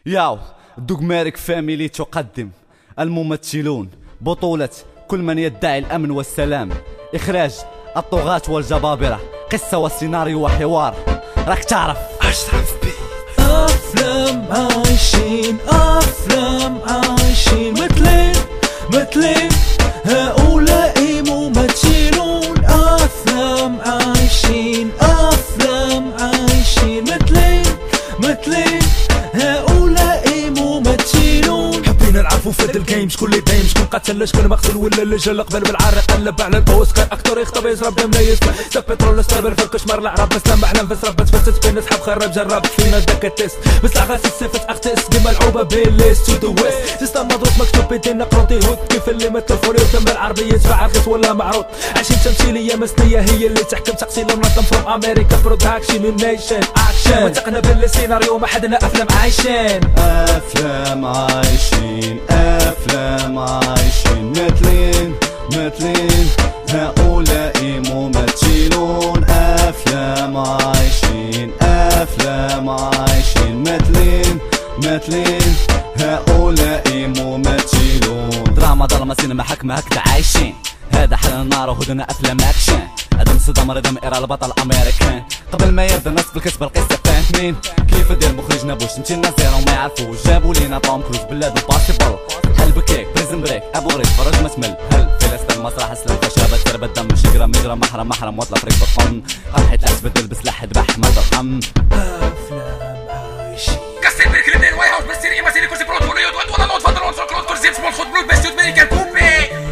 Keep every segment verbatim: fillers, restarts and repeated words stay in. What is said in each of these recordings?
ياو دوغماريك فاميلي تقدم الممثلون بطولة كل من يدعي الأمن والسلام، إخراج الطغاة والجبابرة، قصة وسيناريو وحوار. راك تعرف أشرف بي أفلام عايشين أفلام عايشين مثلين مثلين هؤلاء ممثلون. أفلام عايشين أفلام عايشين مثلين مثلين هؤلاء ممثلون. حبينا نعرفو فهاد الجيم شكون اللي دايم، شكون قتل شكون مقتل ولا اللي جا قبل بالعار قلب على البوس. كان اكتر يخطب يزرب دم لا يسمع ساب بترول استقبل في الكشمار العرب مسلم محلم بس ربت فتت بين اصحاب خرب جرب فينا داك التيست بس لا غاسي صفت اختس ديما العوبه بالليست تو ذا ويست سيستم مضروب مكتوب بيدينا قروطي هود كيف اللي مثل فوري وتم العربيه يدفع رخيص ولا معروض. عايشين تمثيليه مسنيه هي اللي تحكم تقسيم منظم فروم امريكا برودكشن نيشن اكشن وثقنا بالسيناريو ما حدنا افلام عايشين أفلام عايشين أفلام عايشين مثلين مثلين هؤلاء ممثلون. أفلام عايشين أفلام عايشين مثلين مثلين هؤلاء ممثلون. دراما ظلمة سينما حكمة هكذا عايشين، هذا حل النار وهدنا أفلام أكشن. أدم صدام رضم إيرا البطل الأمريكان، قبل ما يبدا الناس بالكسب القصة فاهمين كيف دير مخرجنا بوش نمشينا زيرو ما يعرفوش. جابوا لينا توم كروز بلاد امباسيبل، حل بكيك بريزن بريك أبو ريش فرج مسمل هل فلسطين المسرح اسلم خشبة تربة دم شجرة مجرى محرم محرم واطلع طريق بالطن فرحة الأس بدل بسلاح ذبح ما ترحم. أفلام عايشين كسر بريك لبنان واي هاوس بس ما سيري كرسي برود هوليود وات ولا نوت فضل ونصر كلود كرسي سمول خد بلود بس يود ميريكان كوبي.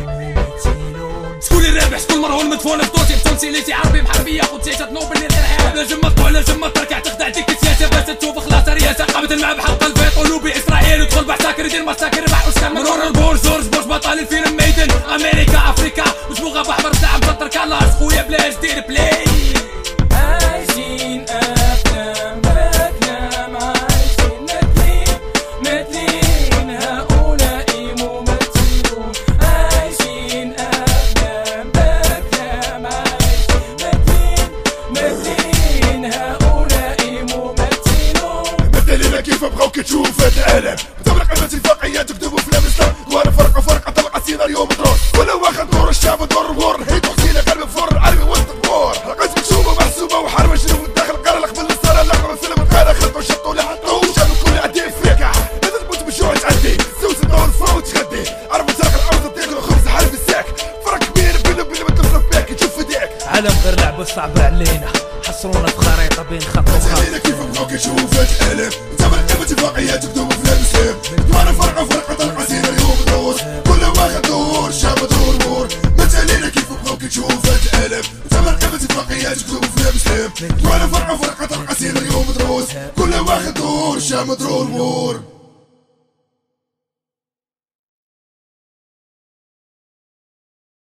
شكون الرابح شكون مرهون مدفون في دوسي في تمثيليتي عربي محربية خد سياسة نوبل للإرهاب. نجم مقطوع نجم تركع تخدع ديك السياسة باش تشوف خلاص رياسة قامت الماء بحق الفيط قلوبي إسرائيل ودخل بحساكر يدير مساكر ربح أسكان مرور البور جورج بوش بطل الفيلم ميدن أمريكا أفريكا وجبوغة بحمر ساعة مشطر كالاس خويا بلاش دير بلاي. عايشين أفلام أفلام عايشين مثلين مثلين هؤلاء ممثلون. عايشين أفلام أفلام عايشين مثلين مثلين هؤلاء ممثلون. مثلنا كيف بغاوك تشوف هاد العالم تبرق على اتفاقيات تكتبوا في الاسلام وانا فرقه فرقه طلقه سيناريو مدروس ولا واخد دور الشعب دور البور هيدو حسينه قلب فور عربي وسط البور لقيت مكشوفه محسوبه وحرمه شنو داخل القرى قبل الصلاه لقوا الفيلم القرى خلطوا شطوا لحطوا شافوا الكل عدي فيك لازم تموت بالجوع تعدي سوس الدور الفوت تغدي عربي تاكل الارض تاكل الخبز حرف الساك فرق كبير بين بين ما تفرق بيك تشوف فداك عالم غير لعبه صعبه علينا حصرونا في خريطه بين خط وخط. كيف بغاوك تشوف هاد العالم تبرق على اتفاقيات تكتبوا في الاسلام وانا فرقه فرقه طلقه سيناريو مدروس كل واحد دور شاب دور مور. مثالينا كيف بغاوك تشوف هاد العالم تبرق على اتفاقيات تكتبوا في الاسلام وانا فرقه فرقه طلقه سيناريو مدروس كل واحد دور شاب دور مور.